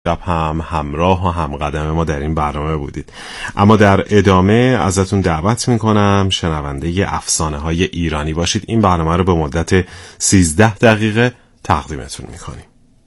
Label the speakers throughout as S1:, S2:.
S1: شب هم همراه و همقدم ما در این برنامه بودید. اما در ادامه ازتون دعوت میکنم شنونده افسانه‌های ایرانی باشید. این برنامه رو به مدت 13 دقیقه تقدیمتون میکنیم.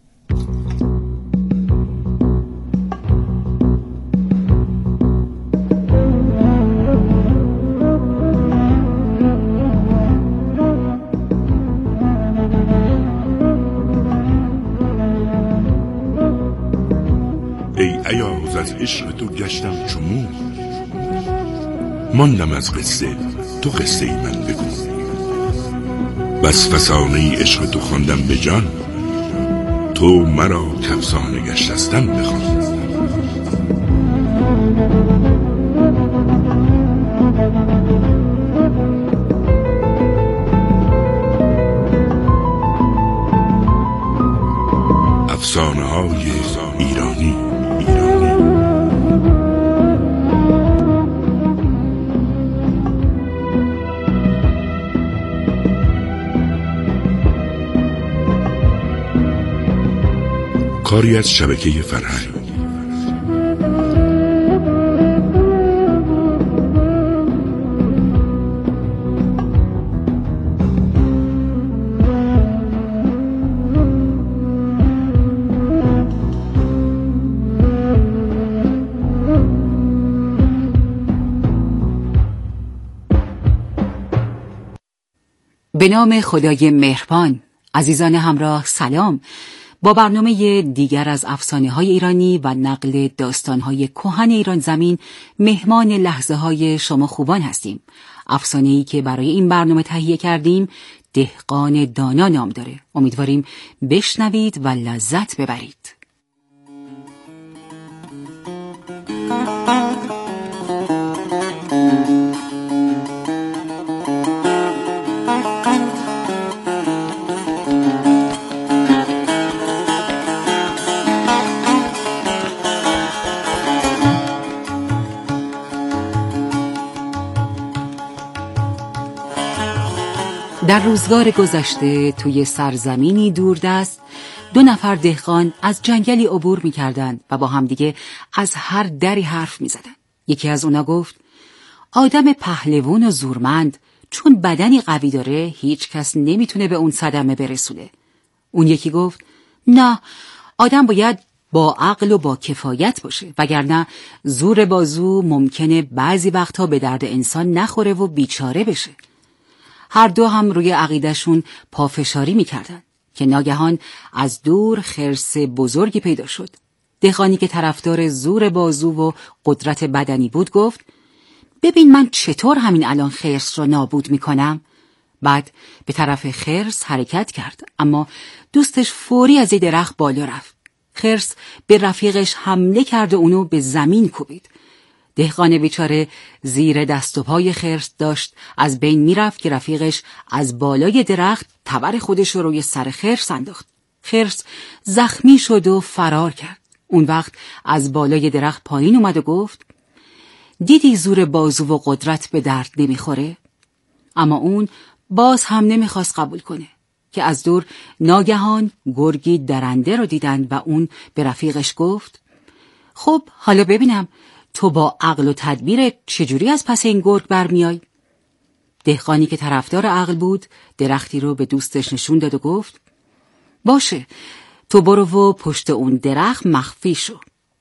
S2: ایاز از عشق تو گشتم چو مور، ماندم از قصه تو قصه ای من بگو. بس فسانه عشق تو خواندم به جان، تو مرا کافسانه گشتستم بخوان. افسانه های ایرانی. کاری از شبکه فرهنگ.
S3: به نام خدای مهربان. عزیزان همراه سلام. با برنامه دیگر از افسانه‌های ایرانی و نقل داستان‌های کهن ایران زمین مهمان لحظه‌های شما خوبان هستیم. افسانه‌ای که برای این برنامه تهیه کردیم دهقان دانا نام داره. امیدواریم بشنوید و لذت ببرید. در روزگار گذشته توی سرزمینی دوردست 2 نفر دهقان از جنگلی عبور می‌کردند و با همدیگه از هر دری حرف می‌زدند. یکی از اونا گفت: آدم پهلوان و زورمند چون بدنی قوی داره هیچ کس نمیتونه به اون صدمه برسونه. اون یکی گفت: نه، آدم باید با عقل و با کفایت باشه، وگرنه زور بازو ممکنه بعضی وقتها به درد انسان نخوره و بیچاره بشه. هر دو هم روی عقیدهشون پافشاری میکردن که ناگهان از دور خرس بزرگی پیدا شد. دهقانی که طرفدار زور بازو و قدرت بدنی بود گفت: ببین من چطور همین الان خرس رو نابود میکنم. بعد به طرف خرس حرکت کرد، اما دوستش فوری از درخت بالا رفت. خرس به رفیقش حمله کرد و اونو به زمین کوبید. دهقان بیچاره زیر دست و پای خرس داشت از بین میرفت که رفیقش از بالای درخت تبر خودش رو روی سر خرس انداخت. خرس زخمی شد و فرار کرد. اون وقت از بالای درخت پایین اومد و گفت: دیدی زور بازو و قدرت به درد نمیخوره؟ اما اون باز هم نمیخواست قبول کنه که از دور ناگهان گرگی درنده رو دیدن و اون به رفیقش گفت: خب حالا ببینم تو با عقل و تدبیر چجوری از پس این گرگ برمیای؟ دهقانی که طرفدار عقل بود درختی رو به دوستش نشون داد و گفت: باشه، تو برو و پشت اون درخت مخفی شو.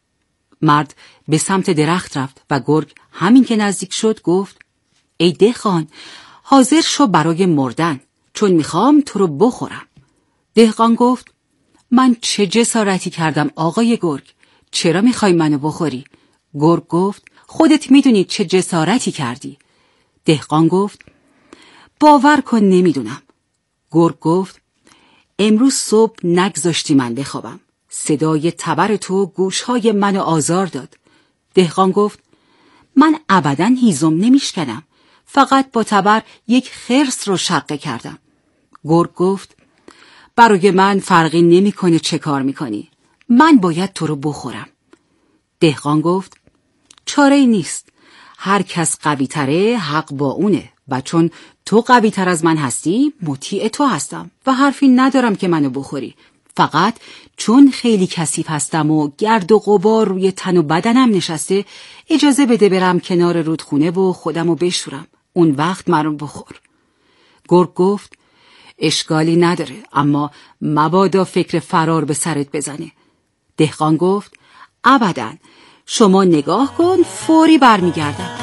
S3: مرد به سمت درخت رفت و گرگ همین که نزدیک شد گفت: ای دهقان، حاضر شو برای مردن، چون میخوام تو رو بخورم. دهقان گفت: من چه جسارتی کردم آقای گرگ؟ چرا میخوای منو بخوری؟ گرگ گفت: خودت میدونی چه جسارتی کردی. دهقان گفت: باور کن نمیدونم. گرگ گفت: امروز صبح نگذاشتی من بخوابم. صدای تبر تو گوشهای منو آزار داد. دهقان گفت: من ابداً هیزم نمیشکنم، فقط با تبر یک خرس رو شقه کردم. گرگ گفت: برای من فرقی نمیکنه چه کار میکنی، من باید تو رو بخورم. دهقان گفت: چاره‌ای نیست، هر کس قوی تره حق با اونه و چون تو قوی تر از من هستی مطیع تو هستم و حرفی ندارم که منو بخوری، فقط چون خیلی کثیف هستم و گرد و غبار روی تن و بدنم نشسته، اجازه بده برم کنار رودخونه و خودمو بشورم. اون وقت منو بخور. گرگ گفت اشکالی نداره، اما مبادا فکر فرار به سرت بزنه. دهقان گفت ابداً، شما نگاه کن، فوری برمیگردم.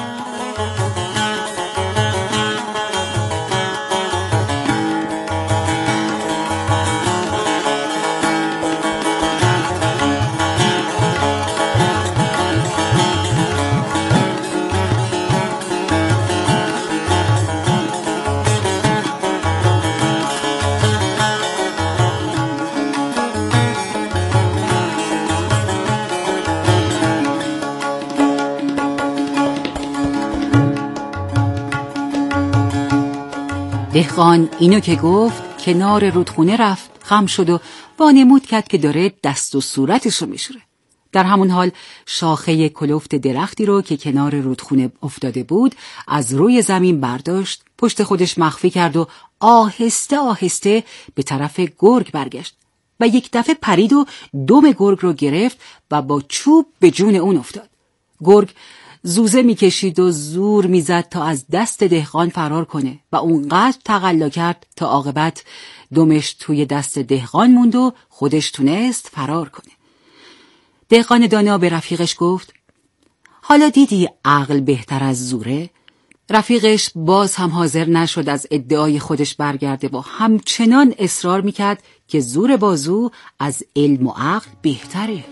S3: دهقان اینو که گفت کنار رودخونه رفت، خم شد و وانمود کرد که داره دست و صورتشو میشوره. در همون حال شاخه کلفت درختی رو که کنار رودخونه افتاده بود از روی زمین برداشت، پشت خودش مخفی کرد و آهسته آهسته به طرف گرگ برگشت و یک دفعه پرید و دم گرگ رو گرفت و با چوب به جون اون افتاد. گرگ زوزه میکشید و زور میزد تا از دست دهقان فرار کنه و اونقدر تقلا کرد تا عاقبت دمش توی دست دهقان موند و خودش تونست فرار کنه. دهقان دانا به رفیقش گفت حالا دیدی عقل بهتر از زوره؟ رفیقش باز هم حاضر نشد از ادعای خودش برگرده و همچنان اصرار میکرد که زور بازو از علم و عقل بهتره.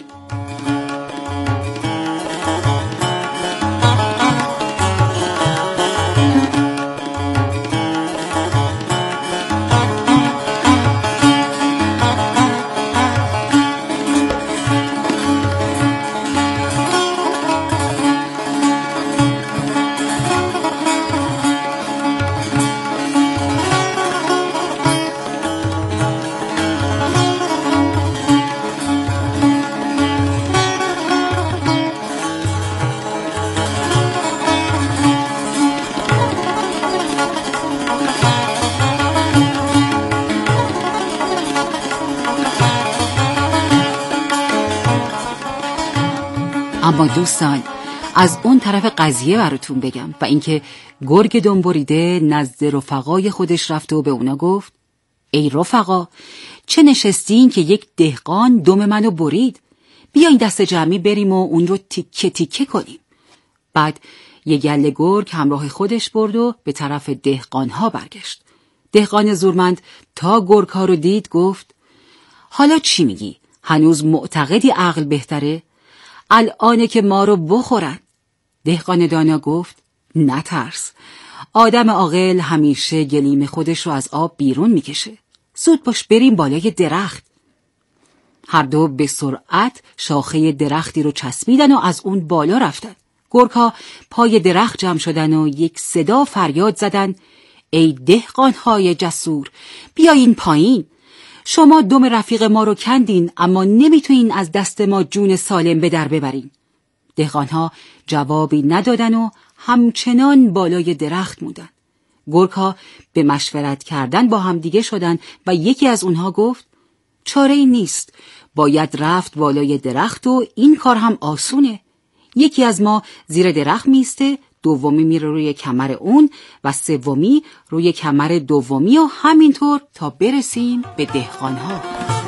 S3: اما دوستان، از اون طرف قضیه براتون بگم و اینکه گرگ دنبریده نزد رفقای خودش رفت و به اونا گفت ای رفقا، چه نشستین که یک دهقان دم منو برید؟ بیاین دست جمعی بریم و اون رو تیکه تیکه کنیم. بعد یه گله گرگ همراه خودش برد و به طرف دهقانها برگشت. دهقان زورمند تا گرگ‌ها رو دید گفت حالا چی میگی؟ هنوز معتقدی عقل بهتره؟ الانه که ما رو بخورن. دهقان دانا گفت نترس، آدم عاقل همیشه گلیم خودش رو از آب بیرون میکشه. زود باش بریم بالای درخت. هر دو به سرعت شاخه درختی رو چسبیدن و از اون بالا رفتن. گرگ‌ها پای درخت جمع شدن و یک صدا فریاد زدن ای دهقان‌های جسور، بیاین پایین. شما دم رفیق ما رو کندین، اما نمیتونین از دست ما جون سالم به در ببرین. دهقان‌ها جوابی ندادن و همچنان بالای درخت موندن. گرگ‌ها به مشورت کردن با هم دیگه شدن و یکی از اونها گفت چاره‌ای نیست، باید رفت بالای درخت و این کار هم آسونه. یکی از ما زیر درخت میسته، دومی میره روی کمر اون و سومی روی کمر دومی و همینطور تا برسیم به دهقان‌ها.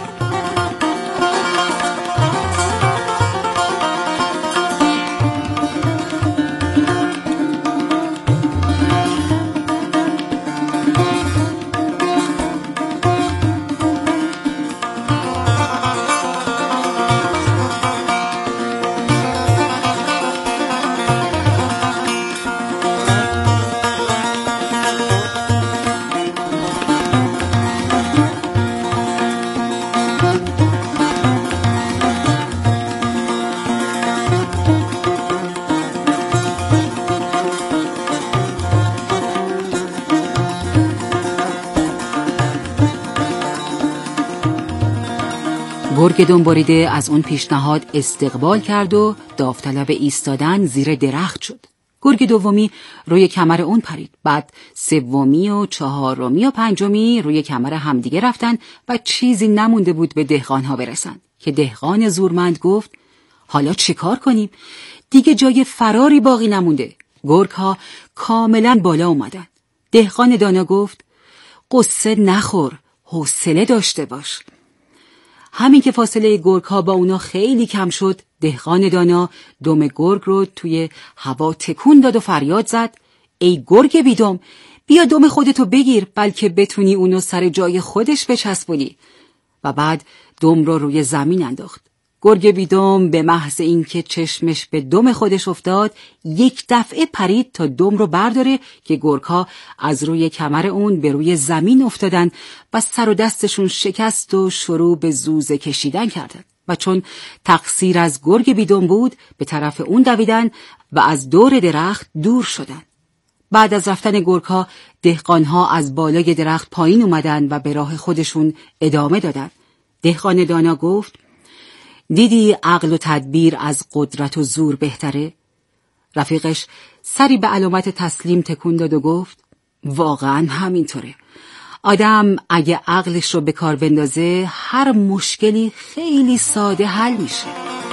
S3: گرگ دنبریده از اون پیشنهاد استقبال کرد و داوطلب ایستادن زیر درخت شد. گرگ دومی روی کمر اون پرید. بعد سومی و چهارمی و پنجمی روی کمر همدیگه رفتن و چیزی نمونده بود به دهقانها برسن که دهقان زورمند گفت حالا چیکار کنیم؟ دیگه جای فراری باقی نمونده. گرگ‌ها کاملا بالا اومدن. دهقان دانا گفت قصه نخور، حوصله داشته باش. همین که فاصله گرگ‌ها با اونا خیلی کم شد، دهقان دانا دم گرگ رو توی هوا تکون داد و فریاد زد ای گرگ بیدم، بیا دم خودتو بگیر بلکه بتونی اونو سر جای خودش بچسبونی. و بعد دم رو روی زمین انداخت. گرگ بیدم به محض اینکه چشمش به دم خودش افتاد یک دفعه پرید تا دم رو برداره که گرگ‌ها از روی کمر اون به روی زمین افتادن و سر و دستشون شکست و شروع به زوزه کشیدن کردن و چون تقصیر از گرگ بیدم بود به طرف اون دویدن و از دور درخت دور شدن. بعد از رفتن گرگ‌ها دهقان‌ها از بالای درخت پایین اومدن و به راه خودشون ادامه دادن. دهقان دانا گفت دیدی عقل و تدبیر از قدرت و زور بهتره؟ رفیقش سری به علامت تسلیم تکون داد و گفت واقعا همینطوره. آدم اگه عقلش رو به کار بندازه هر مشکلی خیلی ساده حل میشه.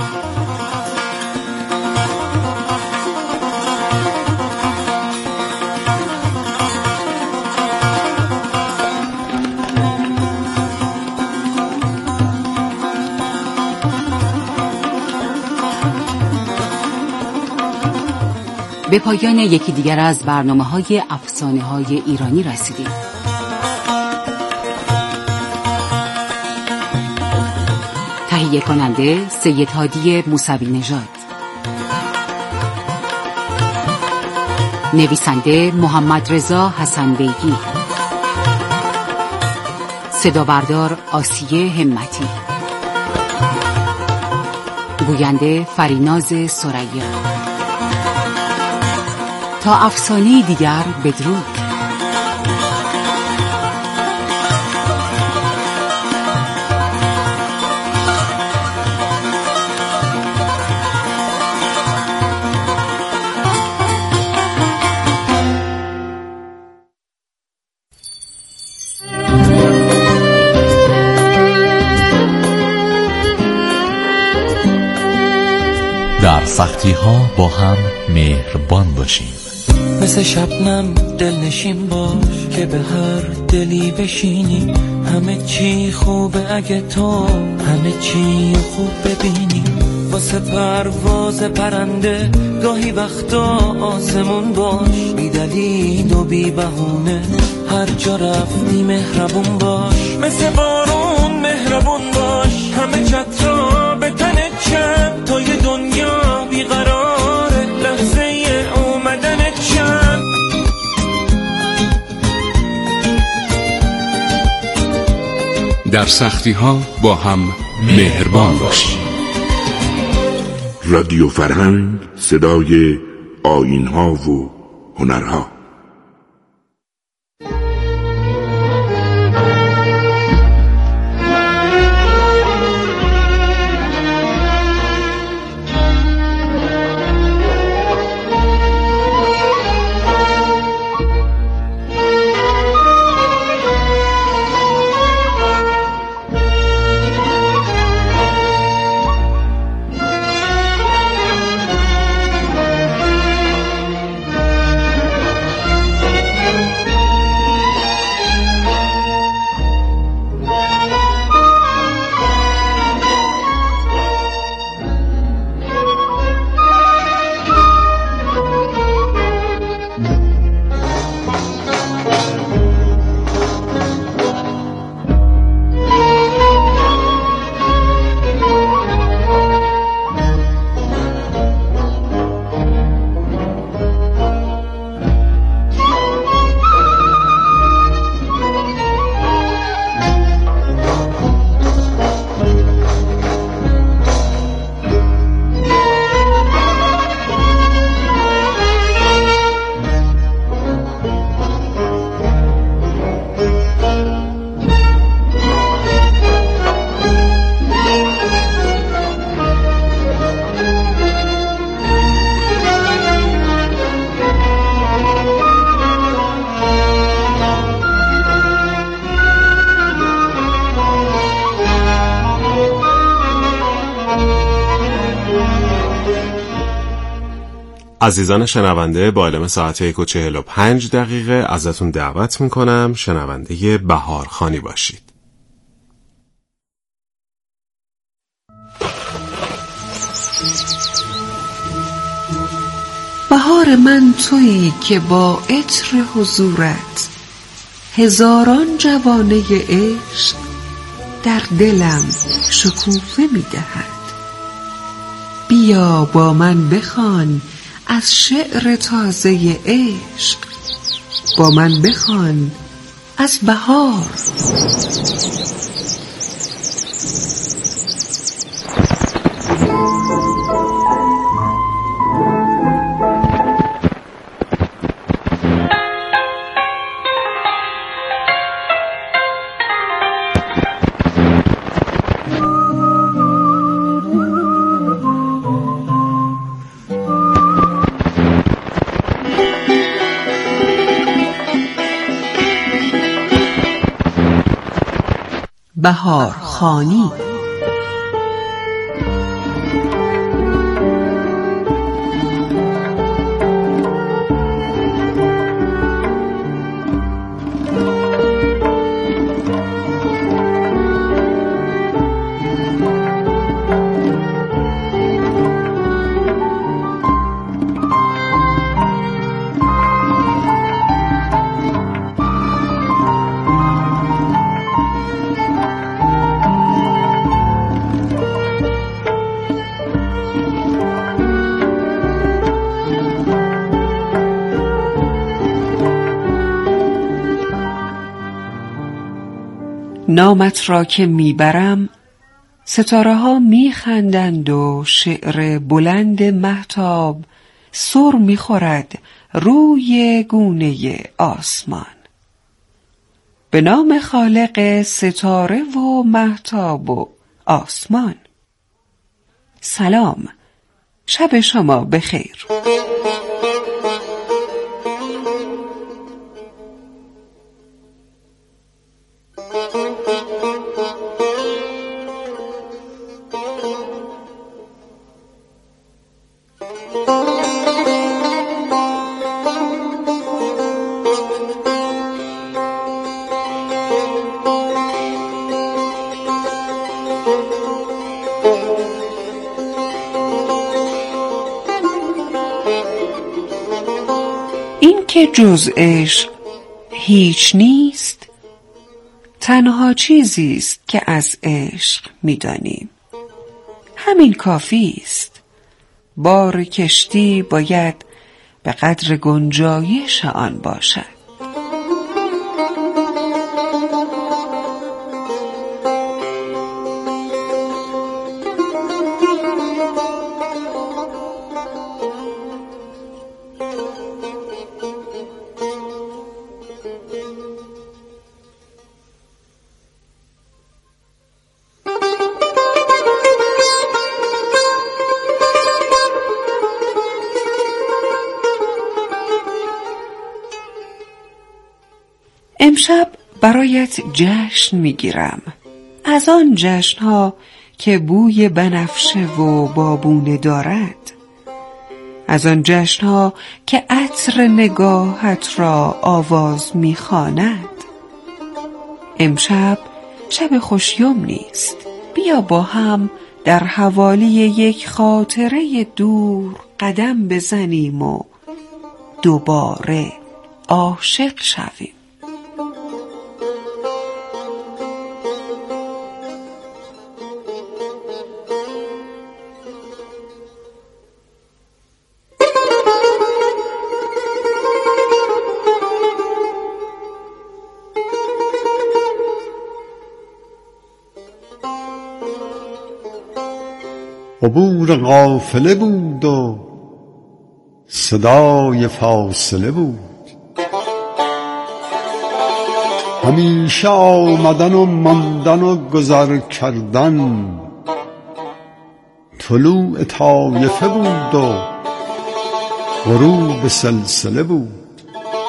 S3: به پایان یکی دیگر از برنامه‌های افسانه‌های ایرانی رسیدیم. تهیه کننده سید هادی موسوی نژاد، نویسنده محمد رضا حسن بیگی، صدا بردار آسیه همتی، گوینده فریناز ثریا. تا افسانه‌ای دیگر بدرود.
S4: در سختی ها با هم مهربان باشیم.
S5: مثل شبنم دلنشین باش که به هر دلی بشینی. همه چی خوبه اگه تو همه چی خوب ببینی. واسه پرواز پرنده گاهی وقتا آسمون باش. بی دلیل و بی بهونه هر جا رفتی مهربون باش. مثل بارون مهربون باش. همه چترا به تنت چند تا یه دنیا بیقراره لحظه اومدنت چند.
S2: در سختی ها با هم مهربان باشیم. رادیو فرهنگ، صدای آیین ها و هنرها.
S1: عزیزان شنونده، با علم ساعت 1:45 ازتون دعوت میکنم شنونده بهارخوانی باشید.
S6: بهار من تویی که با عطر حضورت هزاران جوانه عشق در دلم شکوفه می‌دهد. بیا با من بخوان از شعر تازه عشق، با من بخوان از بهار. بهارخوانی. نامت را که میبرم ستاره ها میخندند و شعر بلند مهتاب سر میخورد روی گونه آسمان. به نام خالق ستاره و مهتاب و آسمان. سلام، شب شما بخیر. این که جز عشق هیچ نیست، تنها چیزی است که از عشق می‌دانیم. همین کافی است. بار کشتی باید به قدر گنجایش آن باشد. امشب برایت جشن میگیرم، از آن جشنها که بوی بنفشه و بابونه دارد، از آن جشنها که عطر نگاهت را آواز میخواند. امشب شب خوشیوم نیست، بیا با هم در حوالی یک خاطره دور قدم بزنیم و دوباره عاشق شویم.
S7: عبور قافله بود و صدای فاصله بود، همیشه آمدن و ماندن و گذر کردن. طلوع طایفه بود و غروب سلسله بود.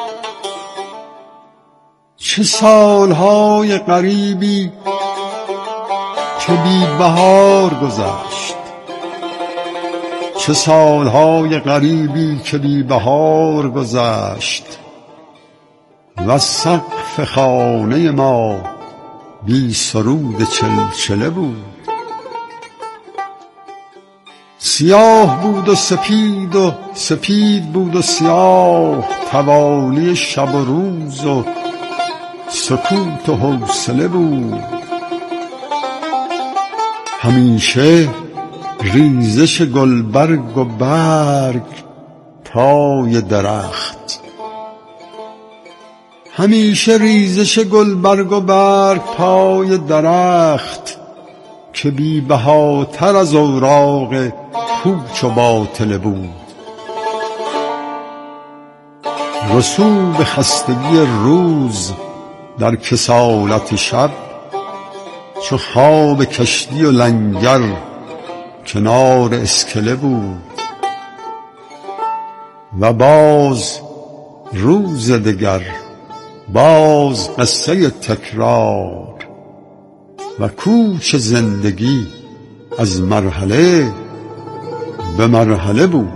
S7: چه سالهای غریبی که بی بهار گذشت، چه سالهای غریبی که بی بهار گذشت و سقف خانه ما بی سرود چلچله بود. سیاه بود و سپید و سپید بود و سیاه، توالی شب و روز و سکوت و حوصله بود. همیشه ریزش گلبرگ و برگ پای درخت، همیشه ریزش گلبرگ و برگ پای درخت که بی بهاتر از اوراق پوچ و باطله بود. رسوب خستگی روز در کسالت شب، چو خواب کشتی و لنگر کنار اسکله بود. و باز روز دگر، باز قصه تکرار و کوچ زندگی از مرحله به مرحله بود.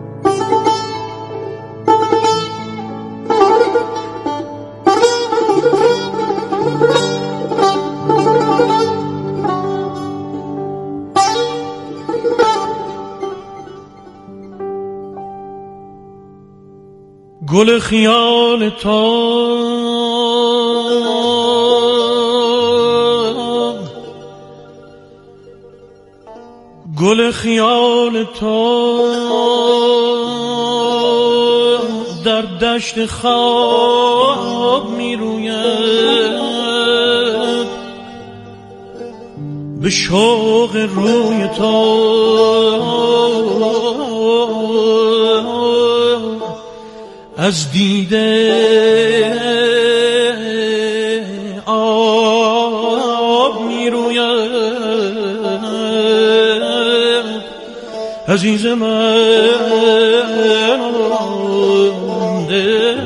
S5: گل خیال تو گل خیال تو در دشت خواب می روید، به شوق روی تو از دیده آب می روید. عزیز من دل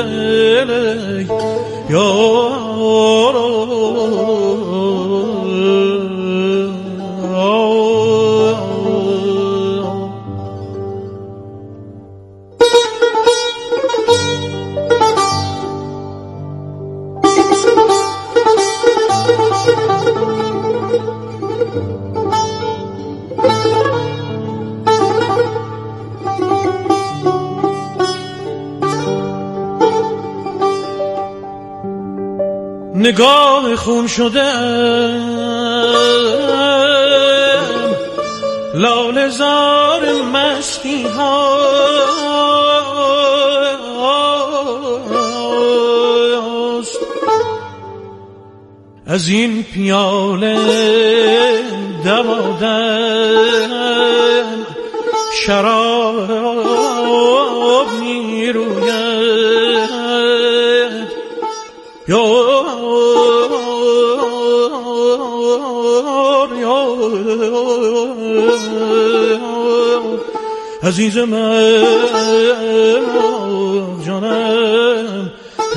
S5: نگاه خون شده لاله زار مستی هاست، از این پیاله دمادم شراب می روید. عزیز من جانم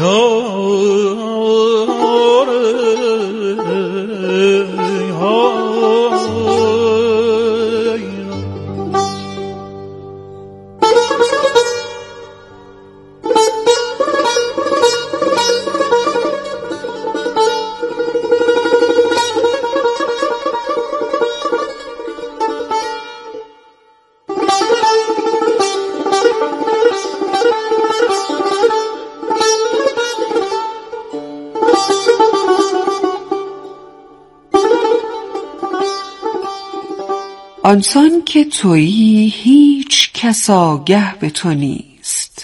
S6: آنسان که تویی هیچ کس آگه به تو نیست،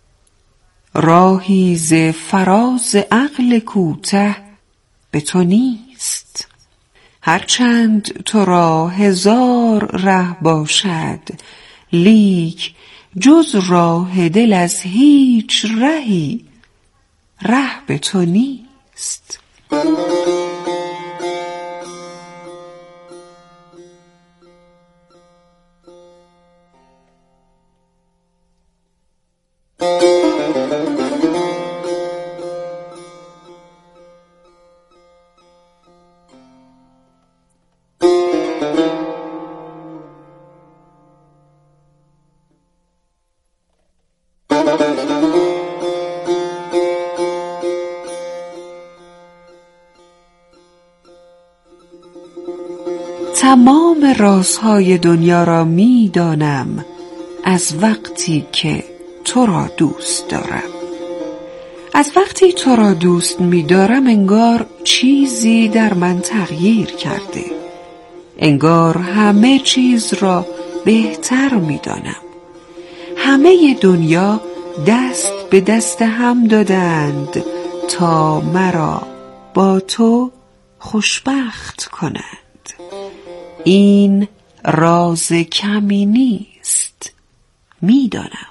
S6: راهی ز فراز عقل کوته به تو نیست. هرچند تو را هزار ره باشد، لیک جز راه دل از هیچ رهی ره به تو نیست. تمام رازهای دنیا را می دانم از وقتی که تو را دوست دارم. از وقتی تو را دوست می دارم انگار چیزی در من تغییر کرده. انگار همه چیز را بهتر می دانم. همه دنیا دست به دست هم دادند تا مرا با تو خوشبخت کنند. این راز کمی نیست، می دانم.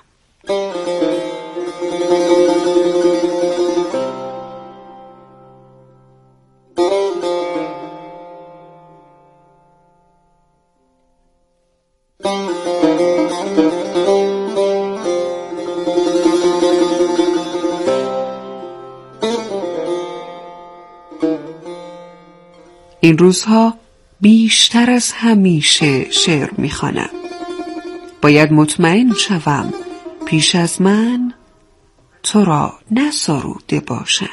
S6: این روزها بیشتر از همیشه شعر می‌خوانم. باید مطمئن شوم پیش از من تو را نسروده باشند.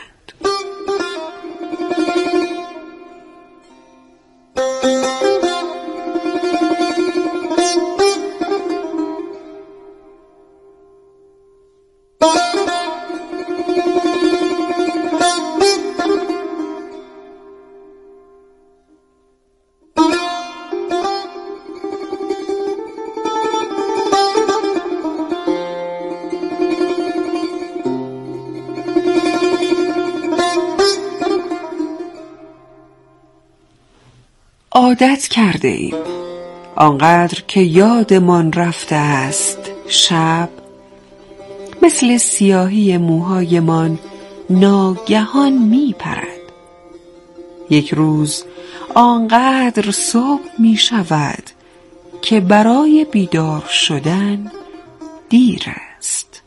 S6: عادت کرده ایم آنقدر که یادمان رفته است شب مثل سیاهی موهایمان ناگهان می پرد. یک روز آنقدر صبح می شود که برای بیدار شدن دیر است.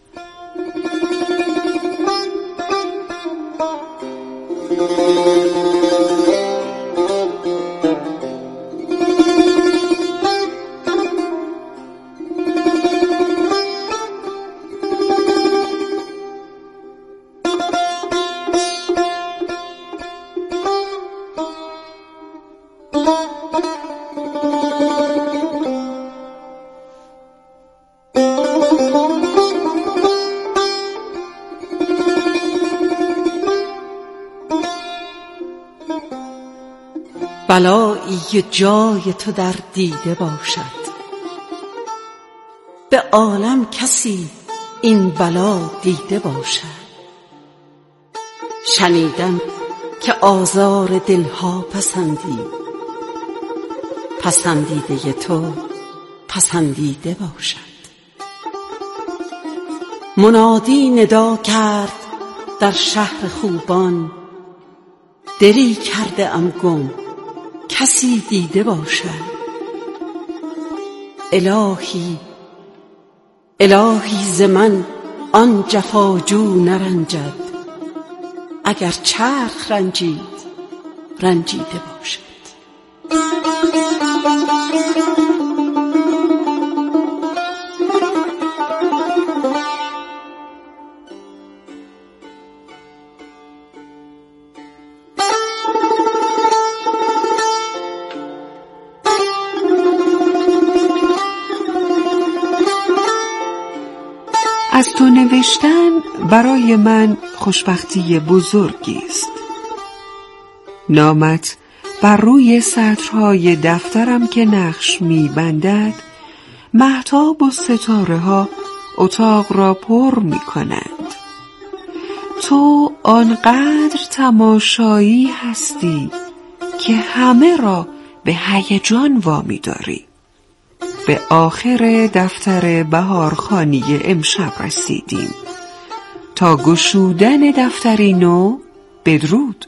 S8: بلایی جای تو در دیده باشد، به عالم کسی این بلا دیده باشد. شنیدم که آزار دلها پسندی، پسندیده تو پسندیده باشد. منادی ندا کرد در شهر خوبان، دلی کرده ام گم کسی دیده باشد. الهی الهی ز من آن جفاجو نرنجد، اگر چرخ رنجید رنجیده باشد.
S6: از تو نوشتن برای من خوشبختی بزرگی است. نامت بر روی سطرهای دفترم که نقش می‌بندد، مهتاب و ستاره ها اتاق را پر می‌کنند. تو آنقدر تماشایی هستی که همه را به هیجان وامی داری. به آخر دفتر بهارخوانی امشب رسیدیم. تا گشودن دفتری نو بدرود.